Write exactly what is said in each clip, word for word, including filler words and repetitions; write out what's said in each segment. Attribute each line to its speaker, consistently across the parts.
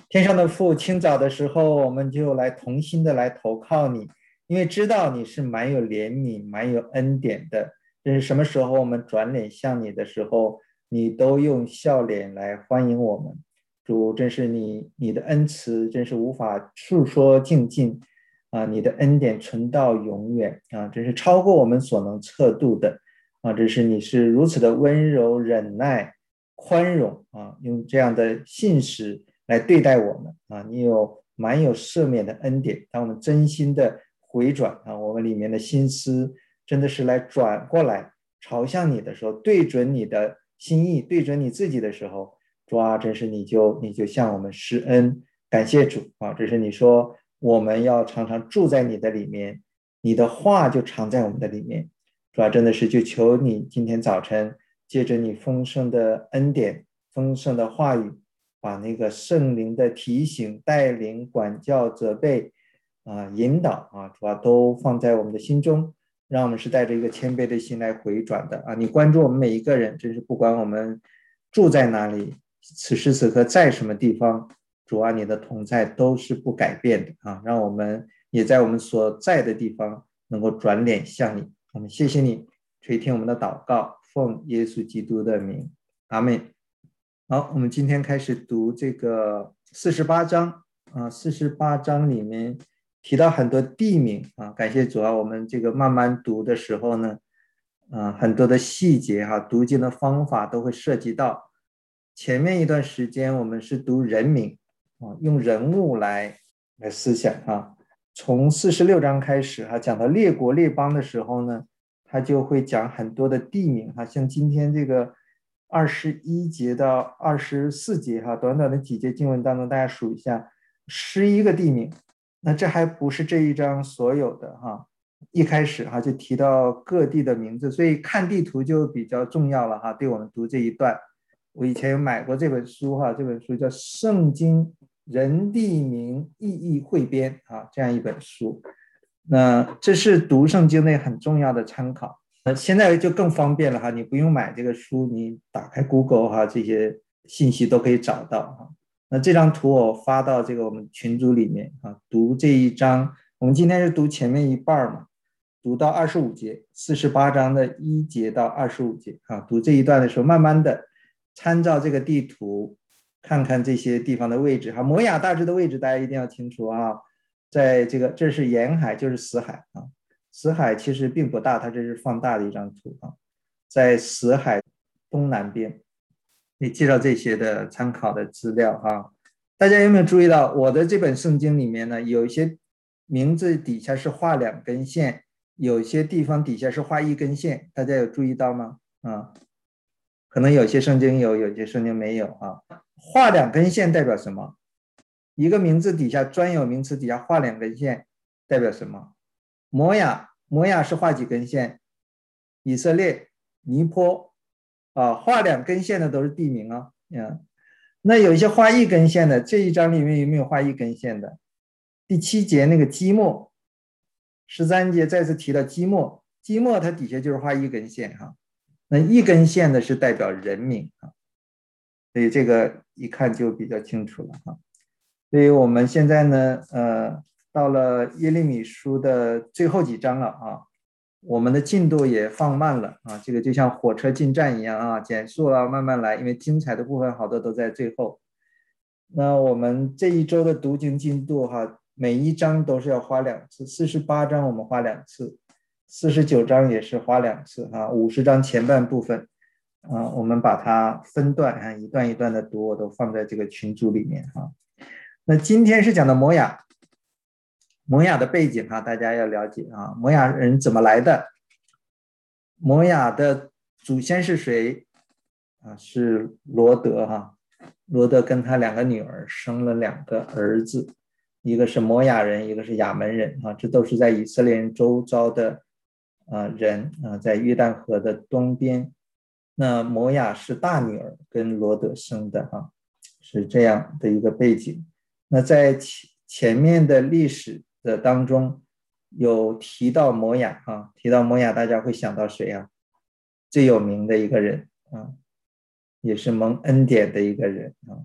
Speaker 1: 天上的父，清早的时候，我们就来同心的来投靠你，因为知道你是蛮有怜悯、蛮有恩典的。这是什么时候我们转脸向你的时候，你都用笑脸来欢迎我们。主，真是你你的恩慈，真是无法述说尽尽啊！你的恩典存到永远啊！真是超过我们所能测度的啊！真是你是如此的温柔、忍耐、宽容啊！用这样的信实来对待我们啊！你有满有赦免的恩典，当我们真心的回转啊，我们里面的心思真的是来转过来朝向你的时候，对准你的心意，对准你自己的时候，主啊，真是你就你就向我们施恩，感谢主啊！这是你说我们要常常住在你的里面，你的话就常在我们的里面。主啊，真的是就求你今天早晨借着你丰盛的恩典、丰盛的话语，把那个圣灵的提醒、带领、管教、责备啊、引导啊，主要都放在我们的心中，让我们是带着一个谦卑的心来回转的啊！你关注我们每一个人，真是不管我们住在哪里，此时此刻在什么地方，主啊，你的同在都是不改变的啊！让我们也在我们所在的地方能够转脸向你。我们谢谢你垂听我们的祷告，奉耶稣基督的名，阿们。好，我们今天开始读这个四十八章啊，四十八章里面提到很多地名啊，感谢主啊，我们这个慢慢读的时候呢，啊，很多的细节哈、啊，读经的方法都会涉及到。前面一段时间我们是读人名啊，用人物来来思想啊，从四十六章开始哈、啊，讲到列国列邦的时候呢，他就会讲很多的地名哈、啊，像今天这个。二十一节到二十四节哈，短短的几节经文当中，大家数一下，十一个地名。那这还不是这一章所有的哈。一开始哈就提到各地的名字，所以看地图就比较重要了哈。对我们读这一段，我以前有买过这本书哈，这本书叫《圣经人地名意义汇编》啊，这样一本书。那这是读圣经的很重要的参考。那现在就更方便了哈，你不用买这个书，你打开 Google 哈，这些信息都可以找到哈。那这张图我发到这个我们群组里面啊，读这一章，我们今天是读前面一半嘛，读到二十五节，四十八章的一节到二十五节啊，读这一段的时候，慢慢的参照这个地图，看看这些地方的位置哈。摩亚大致的位置大家一定要清楚啊，在这个这是沿海，就是死海啊。死海其实并不大，它这是放大的一张图啊，在死海东南边，你介绍这些的参考的资料啊。大家有没有注意到我的这本圣经里面呢，有一些名字底下是画两根线，有些地方底下是画一根线，大家有注意到吗？啊，可能有些圣经有，有些圣经没有啊。画两根线代表什么？一个名字底下专有名词底下画两根线代表什么？摩亚，摩亚是画几根线？以色列、尼泊啊，画两根线的都是地名啊。嗯，那有一些画一根线的，这一章里面有没有画一根线的？第七节那个基莫，十三节再次提到基莫，基莫它底下就是画一根线哈。那一根线的是代表人名啊，所以这个一看就比较清楚了哈。所以我们现在呢，呃。到了耶利米书的最后几章了啊，我们的进度也放慢了啊，这个就像火车进站一样啊，减速了，慢慢来，因为精彩的部分好多都在最后。那我们这一周的读经进度哈，每一章都是要花两次，四十八章我们花两次，四十九章也是花两次啊，五十章前半部分啊，我们把它分段啊，一段一段的读，我都放在这个群组里面啊。那今天是讲的摩亚。摩亚的背景啊，大家要了解啊，摩亚人怎么来的？摩亚的祖先是谁啊？是罗德哈，罗德跟他两个女儿生了两个儿子，一个是摩亚人，一个是亚门人啊，这都是在以色列人周遭的啊人啊，在约旦河的东边。那摩亚是大女儿跟罗德生的哈，是这样的一个背景。那在前前面的历史的当中有提到摩亚啊，提到摩亚大家会想到谁啊？最有名的一个人啊，也是蒙恩典的一个人啊，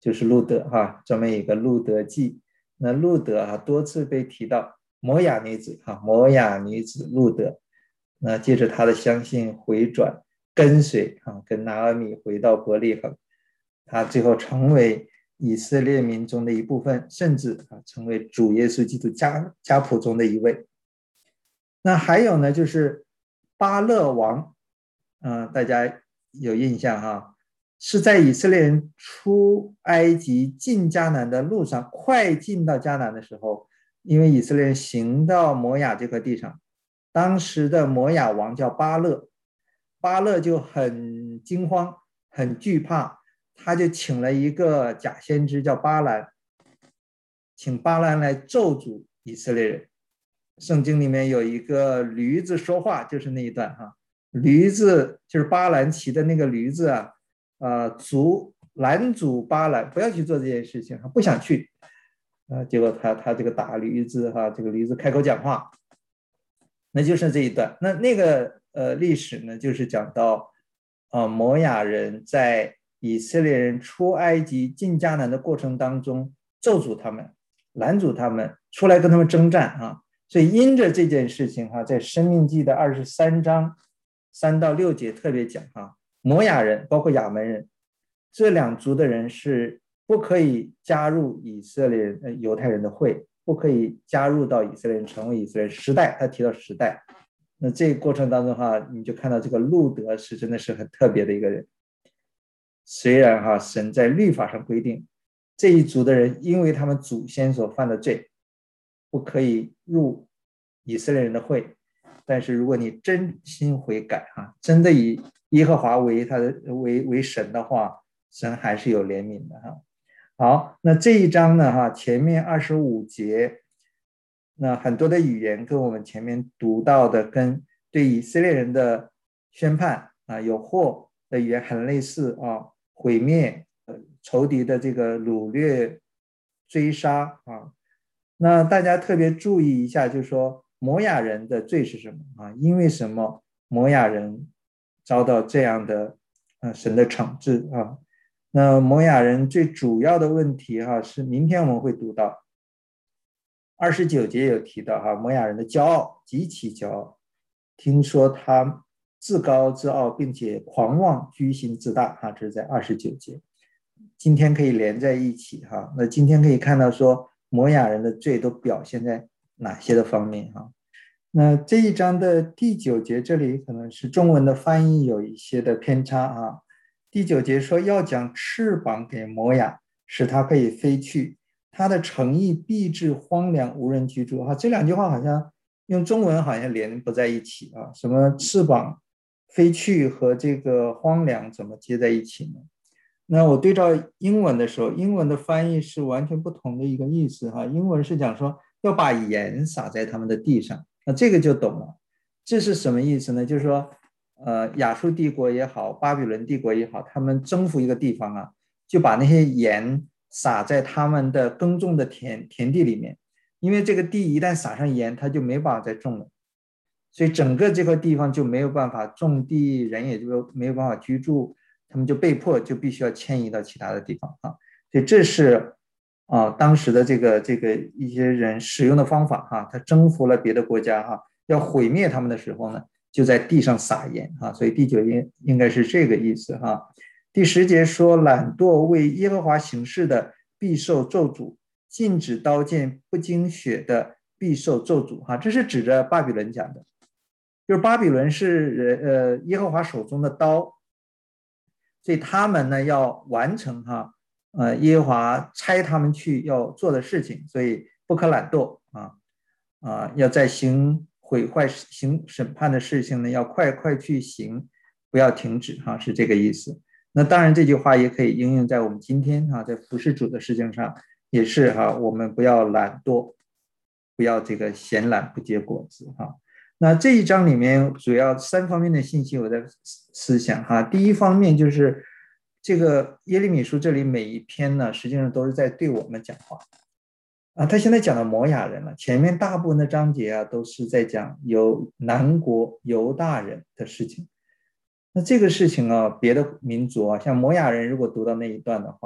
Speaker 1: 就是路德哈，专门有一个路德记。那路德啊多次被提到，摩亚女子哈，摩亚女子路德。那借着他的相信回转跟随啊，跟拿俄米回到伯利恒，他最后成为以色列民中的一部分，甚至啊成为主耶稣基督家家谱中的一位。那还有呢，就是巴勒王，嗯、呃，大家有印象哈，是在以色列人出埃及进迦南的路上，快进到迦南的时候，因为以色列人行到摩亚这块地上，当时的摩亚王叫巴勒，巴勒就很惊慌，很惧怕，他就请了一个假先知叫巴兰，请巴兰来咒诅以色列人。圣经里面有一个驴子说话，就是那一段哈，驴子就是巴兰骑的那个驴子啊，呃，阻拦阻巴兰不要去做这件事情，不想去，呃，结果他他这个打驴子哈，这个驴子开口讲话，那就是这一段。那那个呃历史呢，就是讲到啊、呃、摩亚人在以色列人出埃及进迦南的过程当中咒诅他们，拦阻他们出来跟他们征战啊。所以因着这件事情哈，在申命记的二十三章三到六节特别讲哈，摩亚人包括亚门人这两族的人是不可以加入以色列人、呃、犹太人的会，不可以加入到以色列人，成为以色列人。时代他提到时代，那这个过程当中的话，你就看到这个路德是真的是很特别的一个人。虽然哈神在律法上规定这一族的人因为他们祖先所犯的罪不可以入以色列人的会，但是如果你真心悔改哈，真的以耶和华为他的为为神的话，神还是有怜悯的哈。好，那这一章呢哈，前面二十五节，那很多的语言跟我们前面读到的跟对以色列人的宣判啊，有祸的语言很类似啊，毁灭、呃、仇敌的这个掳掠、追杀啊。那大家特别注意一下，就是说摩亚人的罪是什么啊？因为什么摩亚人遭到这样的呃神的惩治啊？那摩亚人最主要的问题哈、啊，是明天我们会读到二十九节有提到哈、啊，摩亚人的骄傲极其骄傲，听说他自高自傲，并且狂妄居心自大哈、啊，这是在二十九节。今天可以连在一起哈、啊，那今天可以看到说摩亚人的罪都表现在哪些的方面哈、啊？那这一章的第九节这里可能是中文的翻译有一些的偏差啊。第九节说要将翅膀给摩亚，使它可以飞去，它的城邑必至荒凉，无人居住哈。这两句话好像用中文好像连不在一起啊，什么翅膀飞去和这个荒凉怎么接在一起呢？那我对照英文的时候，英文的翻译是完全不同的一个意思哈。英文是讲说要把盐撒在他们的地上，那这个就懂了。这是什么意思呢？就是说，呃，亚述帝国也好，巴比伦帝国也好，他们征服一个地方啊，就把那些盐撒在他们的耕种的田田地里面，因为这个地一旦撒上盐，它就没办法再种了，所以整个这块地方就没有办法种地，人也就没有办法居住。他们就被迫就必须要迁移到其他的地方啊，所以这是啊当时的这个这个一些人使用的方法哈、啊，他征服了别的国家哈、啊，要毁灭他们的时候呢，就在地上撒盐啊，所以第九节应该是这个意思哈、啊。第十节说懒惰为耶和华行事的必受咒诅，禁止刀剑不经血的必受咒诅哈、啊，这是指着巴比伦讲的，就是巴比伦是呃耶和华手中的刀。所以他们呢要完成哈，呃，耶和华差他们去要做的事情，所以不可懒惰啊啊，要在行毁坏、行审判的事情呢，要快快去行，不要停止哈，是这个意思。那当然，这句话也可以应用在我们今天哈，在服侍主的事情上也是哈，我们不要懒惰，不要这个闲懒不结果子哈。那这一章里面主要三方面的信息我在思想哈。第一方面就是这个耶利米书这里每一篇呢，实际上都是在对我们讲话啊。他现在讲到摩亚人了，前面大部分的章节啊都是在讲有南国犹大人的事情。那这个事情啊，别的民族啊，像摩亚人如果读到那一段的话，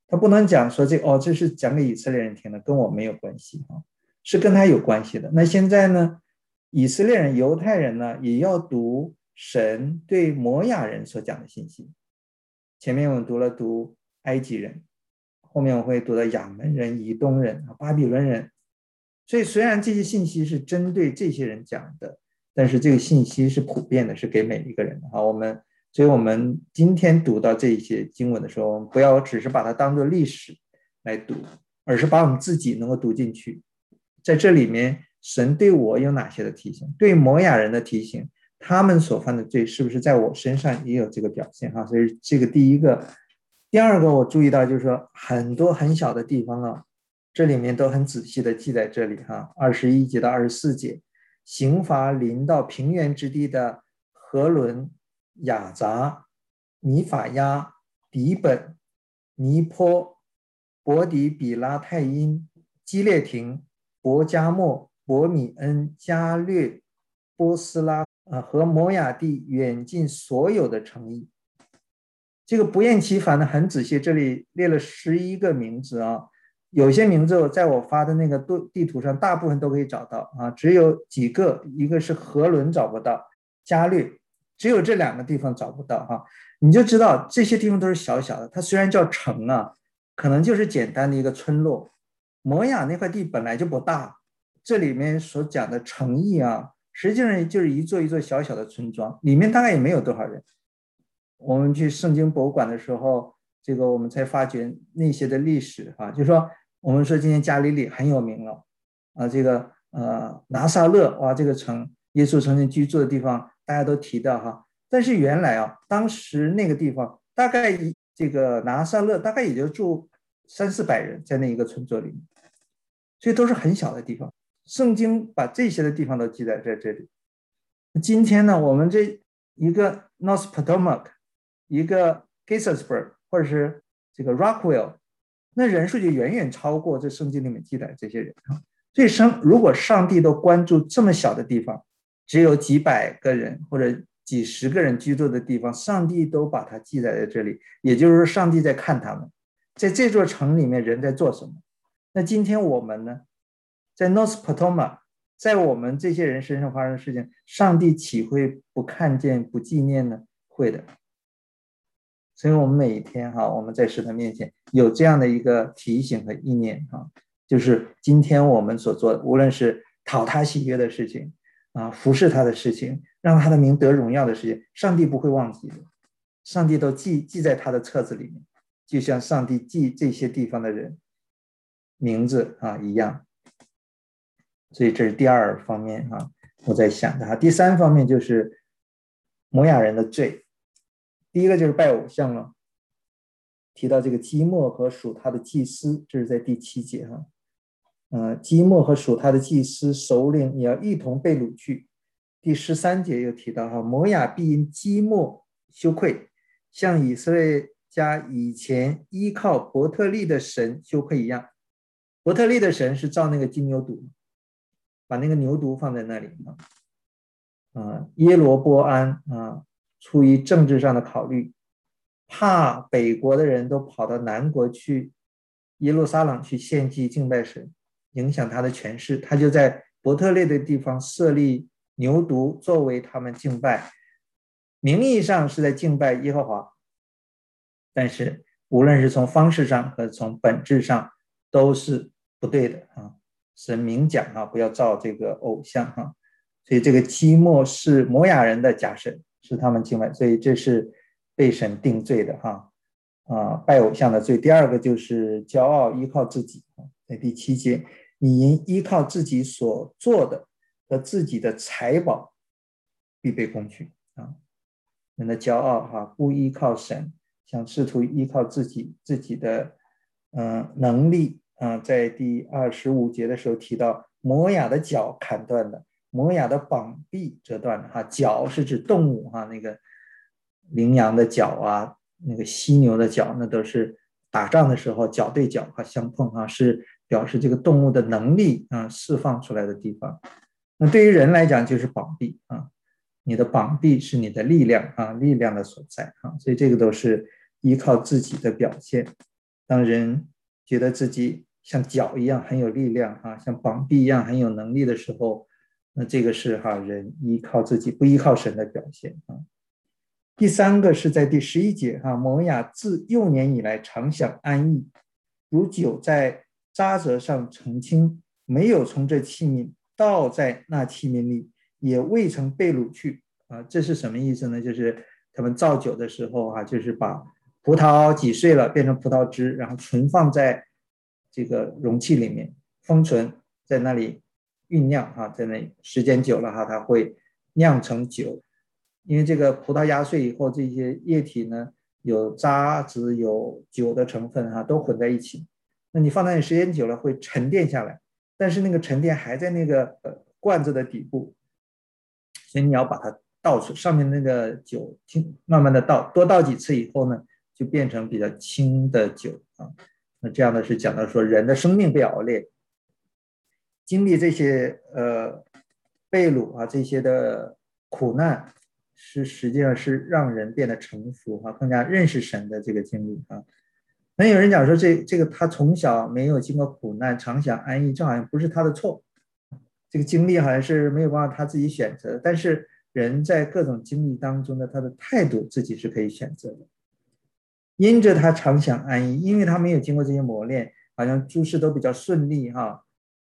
Speaker 1: 他不能讲说这哦，这是讲给以色列人听的，跟我没有关系啊，是跟他有关系的。那现在呢，以色列人、犹太人呢，也要读神对摩亚人所讲的信息。前面我们读了读埃及人，后面我会读到亚门人、以东人、巴比伦人。所以虽然这些信息是针对这些人讲的，但是这个信息是普遍的，是给每一个人的啊。我们，所以我们今天读到这些经文的时候，我们不要只是把它当作历史来读，而是把我们自己能够读进去。在这里面，神对我有哪些的提醒？对摩亚人的提醒，他们所犯的罪是不是在我身上也有这个表现哈？所以这个第一个。第二个我注意到就是说很多很小的地方啊，这里面都很仔细的记在这里哈。二十一节到二十四节，刑罚临到平原之地的何伦、雅杂、米法亚、底本、尼坡、伯底比拉太因、基列廷、伯加莫、伯米恩、加略、波斯拉啊和摩亚地远近所有的城邑。这个不厌其烦的很仔细，这里列了十一个名字啊，有些名字在我发的那个地图上大部分都可以找到啊，只有几个，一个是河伦找不到，加略，只有这两个地方找不到哈、啊，你就知道这些地方都是小小的，它虽然叫城啊，可能就是简单的一个村落。摩亚那块地本来就不大，这里面所讲的城邑啊，实际上就是一座一座小小的村庄，里面大概也没有多少人。我们去圣经博物馆的时候，这个我们才发觉那些的历史啊，就是说我们说今天加利利很有名了啊，这个呃拿撒勒哇，这个城耶稣曾经居住的地方，大家都提到哈。但是原来啊，当时那个地方大概这个拿撒勒大概也就住三四百人在那一个村落里面，所以都是很小的地方。圣经把这些的地方都记载在这里。今天呢，我们这一个 North Potomac。一个 Gettysburg 或者是这个 Rockwell， 那人数就远远超过这圣经里面记载的这些人啊。所以上如果上帝都关注这么小的地方，只有几百个人或者几十个人居住的地方，上帝都把它记载在这里，也就是说上帝在看他们，在这座城里面人在做什么。那今天我们呢，在 North Potomac， 在我们这些人身上发生的事情，上帝岂会不看见不纪念呢？会的。所以我们每一天哈，我们在神的面前有这样的一个提醒和意念哈，就是今天我们所做的，无论是讨他喜悦的事情啊，服侍他的事情，让他的名得荣耀的事情，上帝不会忘记的，上帝都记记在他的册子里面，就像上帝记这些地方的人名字啊一样。所以这是第二方面哈，我在想的哈。第三方面就是摩亚人的罪。第一个就是拜偶像了，提到这个基莫和属他的祭司，这是在第七节哈。呃，基莫和属他的祭司首领也要一同被掳去。第十三节又提到哈，摩亚必因基莫羞愧，像以色列家以前依靠伯特利的神羞愧一样。伯特利的神是造那个金牛犊，把那个牛犊放在那里啊。呃、耶罗波安啊。出于政治上的考虑，怕北国的人都跑到南国去耶路撒冷去献祭敬拜神，影响他的权势，他就在伯特利的地方设立牛犊作为他们敬拜，名义上是在敬拜耶和华，但是无论是从方式上和从本质上都是不对的啊！神明讲啊，不要造这个偶像啊，所以这个基莫是摩亚人的假神。是他们敬拜，所以这是被神定罪的哈啊，拜偶像的罪。第二个就是骄傲依靠自己，在第七节，你因依靠自己所做的和自己的财宝必被攻取啊。人的骄傲哈，不依靠神，想试图依靠自己自己的嗯、呃、能力啊，在第二十五节的时候提到摩亚的脚砍断的。摩亚的膀臂折断了哈，角是指动物哈，那个羚羊的角啊，那个犀牛的角，那都是打仗的时候角对角哈相碰哈，是表示这个动物的能力啊释放出来的地方。那对于人来讲就是膀臂啊，你的膀臂是你的力量啊，力量的所在啊，所以这个都是依靠自己的表现。 当人觉得自己像脚一样很有力量啊，像膀臂一样很有能力的时候，那这个是哈人依靠自己不依靠神的表现啊。第三个是在第十一节哈，摩亚自幼年以来常享安逸，如酒在渣滓上澄清，没有从这器皿倒在那器皿里，也未曾被掳去啊。这是什么意思呢？就是他们造酒的时候啊，就是把葡萄挤碎了变成葡萄汁，然后存放在这个容器里面封存，在那里酝酿哈，在那时间久了哈，它会酿成酒。因为这个葡萄压碎以后，这些液体呢有渣子有酒的成分哈，都混在一起。那你放在那里时间久了会沉淀下来，但是那个沉淀还在那个呃罐子的底部，所以你要把它倒出，上面那个酒慢慢的倒，多倒几次以后呢，就变成比较轻的酒啊。那这样的是讲到说人的生命被熬炼，经历这些呃被掳啊这些的苦难，是实际上是让人变得成熟啊，更加认识神的这个经历啊。那有人讲说这这个他从小没有经过苦难，常享安逸，这好像不是他的错，这个经历好像是没有办法他自己选择的。但是人在各种经历当中的他的态度自己是可以选择的。因着他常享安逸，因为他没有经过这些磨练，好像诸事都比较顺利哈，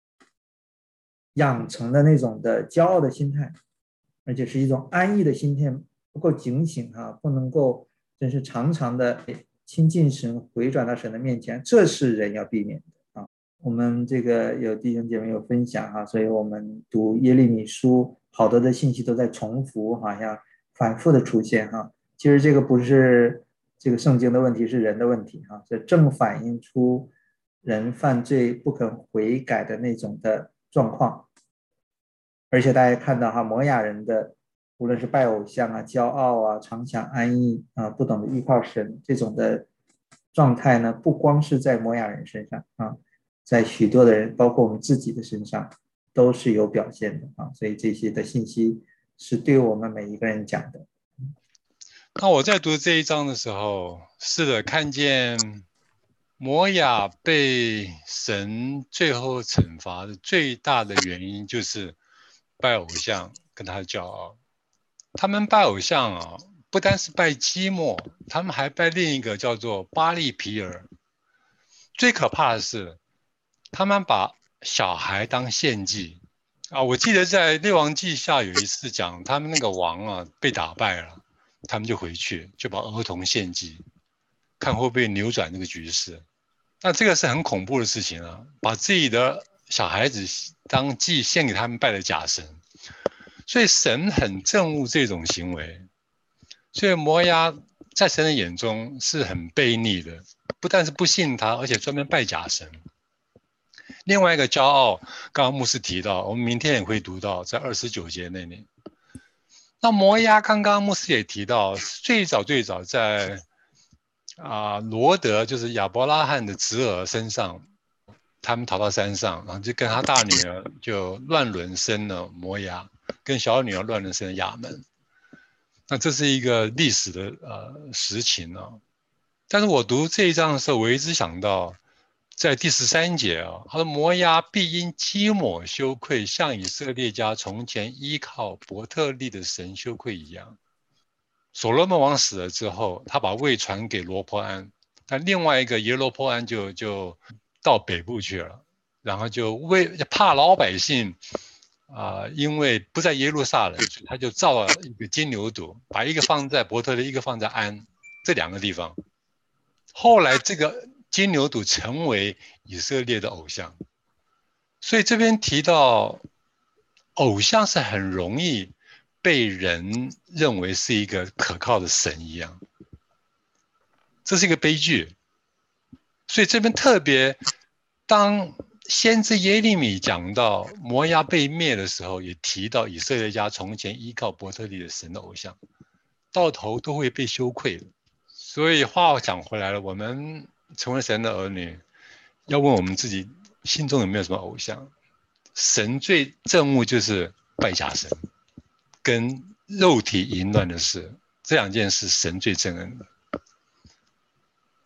Speaker 1: 养成的那种的骄傲的心态，而且是一种安逸的心态，不够警醒哈，不能够真是常常的亲近神，回转到神的面前，这是人要避免的啊。我们这个有弟兄姐妹有分享哈，所以我们读耶利米书，好多的信息都在重复，好像反复的出现哈。其实这个不是这个圣经的问题，是人的问题哈，这正反映出人犯罪不肯悔改的那种的状况。而且大家看到哈，摩亚人的无论是拜偶像啊、骄傲啊、常享安逸啊、不懂得依靠神这种的状态呢，不光是在摩亚人身上啊，在许多的人，包括我们自己的身上，都是有表现的啊。所以这些的信息是对我们每一个人讲的。
Speaker 2: 那我在读这一章的时候，是的，看见摩亚被神最后惩罚的最大的原因就是拜偶像跟他的骄傲。他们拜偶像啊，不单是拜基莫，他们还拜另一个叫做巴利皮尔。最可怕的是，他们把小孩当献祭啊！我记得在《列王记下》有一次讲，他们那个王啊被打败了，他们就回去就把儿童献祭，看会不会扭转这个局势。那这个是很恐怖的事情啊！把自己的小孩子当祭献给他们拜的假神，所以神很憎恶这种行为。所以摩押在神的眼中是很悖逆的，不但是不信他，而且专门拜假神。另外一个骄傲，刚刚牧师提到，我们明天也会读到，在二十九节那里。那摩押刚刚牧师也提到，最早最早在啊、呃、罗德，就是亚伯拉罕的侄儿身上，他们逃到山上，然后就跟他大女儿就乱伦生了摩押，跟小女儿乱伦生了亚门。那这是一个历史的呃实情啊。但是我读这一章的时候，我一直想到，在第十三节啊，他说摩押必因基抹羞愧，像以色列家从前依靠伯特利的神羞愧一样。所罗门王死了之后，他把位传给罗波安，但另外一个耶罗波安就就到北部去了，然后就为怕老百姓啊、呃，因为不在耶路撒冷，所以他就造了一个金牛犊，把一个放在伯特利，一个放在安这两个地方。后来这个金牛犊成为以色列的偶像，所以这边提到偶像是很容易被人认为是一个可靠的神一样，这是一个悲剧。所以这边特别当先知耶利米讲到摩押被灭的时候，也提到以色列家从前依靠伯特利的神的偶像，到头都会被羞愧的。所以话讲回来了，我们成为神的儿女，要问我们自己心中有没有什么偶像。神最憎恶就是拜假神跟肉体淫乱的事，这两件事神最憎恨的。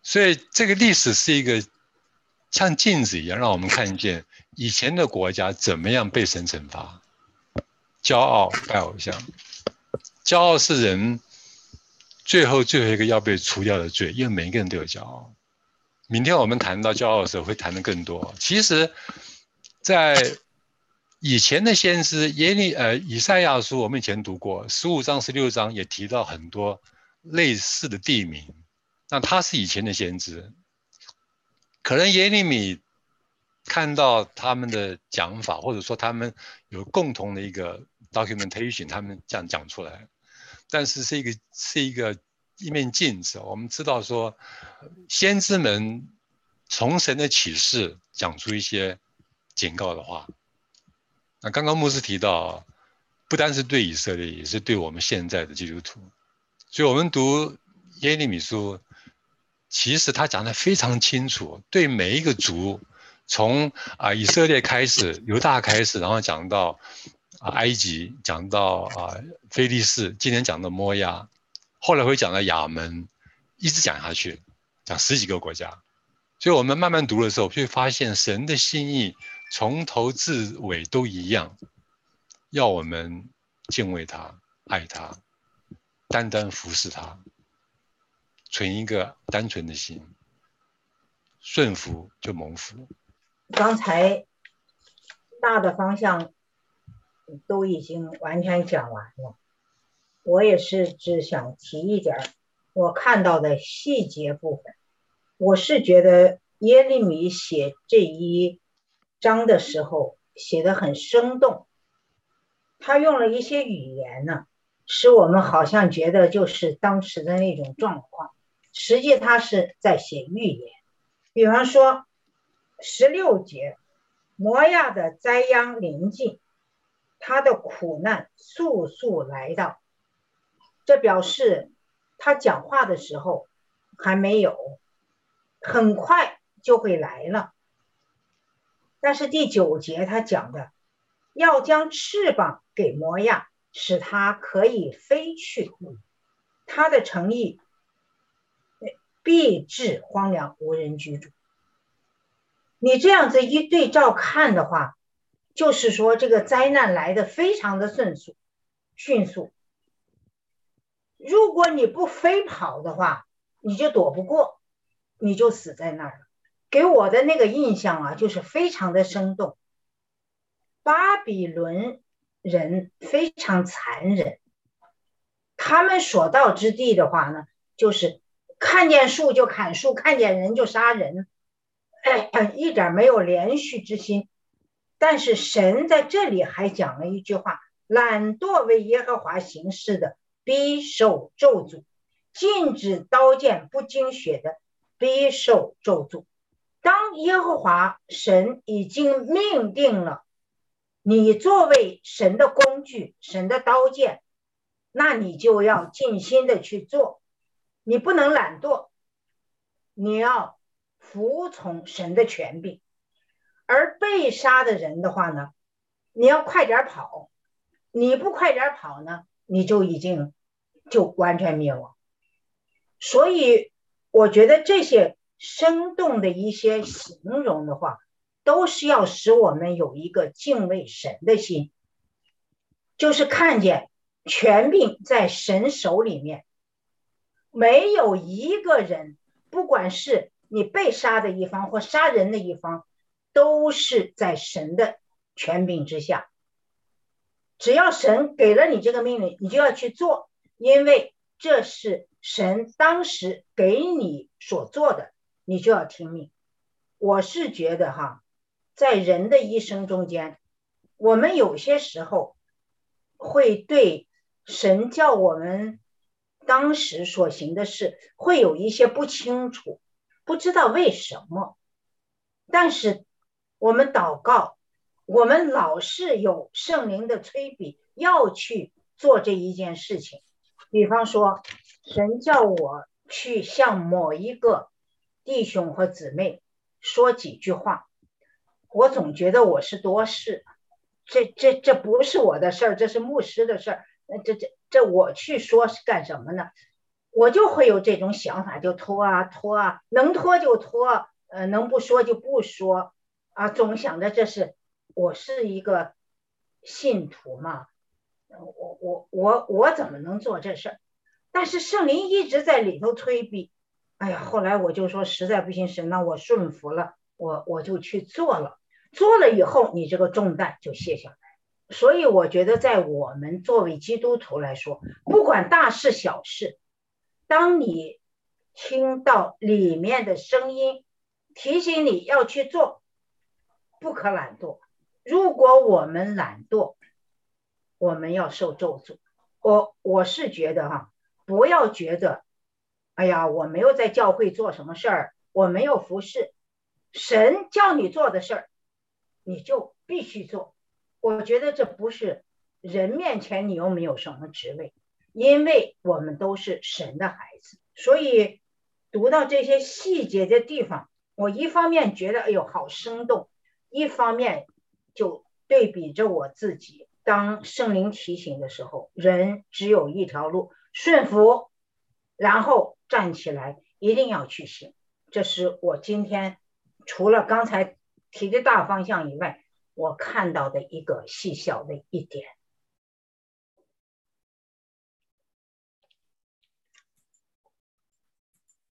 Speaker 2: 所以这个历史是一个像镜子一样，让我们看见以前的国家怎么样被神惩罚。骄傲拜偶像，骄傲是人最后最后一个要被除掉的罪，因为每一个人都有骄傲。明天我们谈到骄傲的时候会谈得更多。其实在以前的先知耶利呃以赛亚书，我们以前读过十五章十六章也提到很多类似的地名，那他是以前的先知，可能耶利米看到他们的讲法，或者说他们有共同的一个 documentation， 他们这样讲出来，但是是一个是一个一面镜子。我们知道说先知们从神的启示讲出一些警告的话。那刚刚牧师提到，不单是对以色列，也是对我们现在的基督徒。所以我们读耶利米书，其实他讲得非常清楚，对每一个族，从啊以色列开始，犹大开始，然后讲到啊埃及，讲到啊非利士，今天讲到摩押，后来会讲到亚门，一直讲下去，讲十几个国家。所以我们慢慢读的时候，会发现神的心意从头至尾都一样，要我们敬畏他，爱他，单单服侍他，存一个单纯的心，顺服就蒙福。
Speaker 3: 刚才大的方向都已经完全讲完了，我也是只想提一点我看到的细节部分。我是觉得耶利米写这一章的时候写得很生动，他用了一些语言呢，使我们好像觉得就是当时的那种状况，实际他是在写预言。比方说十六节，摩亚的灾殃临近，他的苦难速速来到，这表示他讲话的时候还没有，很快就会来了。但是第九节他讲的，要将翅膀给摩亚，使他可以飞去，他的诚意必致荒凉，无人居住。你这样子一对照看的话，就是说这个灾难来得非常的迅速迅速，如果你不飞跑的话，你就躲不过，你就死在那儿了。给我的那个印象啊，就是非常的生动。巴比伦人非常残忍，他们所到之地的话呢，就是看见树就砍树，看见人就杀人，哎，一点没有连续之心。但是神在这里还讲了一句话，懒惰为耶和华行事的必受咒诅，禁止刀剑不经血的必受咒诅。当耶和华神已经命定了你作为神的工具，神的刀剑，那你就要尽心的去做，你不能懒惰，你要服从神的权柄。而被杀的人的话呢，你要快点跑，你不快点跑呢，你就已经就完全灭亡。所以我觉得这些生动的一些形容的话，都是要使我们有一个敬畏神的心，就是看见权柄在神手里面，没有一个人，不管是你被杀的一方或杀人的一方，都是在神的权柄之下。只要神给了你这个命令，你就要去做，因为这是神当时给你所做的，你就要听命。我是觉得哈，在人的一生中间，我们有些时候会对神叫我们当时所行的事会有一些不清楚，不知道为什么。但是我们祷告，我们老是有圣灵的催逼，要去做这一件事情。比方说，神叫我去向某一个弟兄和姊妹说几句话，我总觉得我是多事，这这这不是我的事儿，这是牧师的事儿，这这这我去说是干什么呢？ 我就会有这种想法，就拖啊拖啊，能拖就拖，呃，能不说就不说啊，总想着这是我是一个信徒嘛，我我我我怎么能做这事儿？但是圣灵一直在里头催逼，哎呀，后来我就说实在不行，神，那我顺服了，我我就去做了，做了以后，你这个重担就卸下来。所以我觉得，在我们作为基督徒来说，不管大事小事，当你听到里面的声音提醒你要去做，不可懒惰。如果我们懒惰，我们要受咒诅。我我是觉得哈，不要觉得，哎呀，我没有在教会做什么事儿，我没有服侍，神叫你做的事儿，你就必须做。我觉得这不是人面前你又没有什么职位，因为我们都是神的孩子，所以读到这些细节的地方，我一方面觉得哎呦好生动，一方面就对比着我自己，当圣灵提醒的时候，人只有一条路，顺服，然后站起来，一定要去行。这是我今天除了刚才提的大方向以外，我看到的一个细小的一点。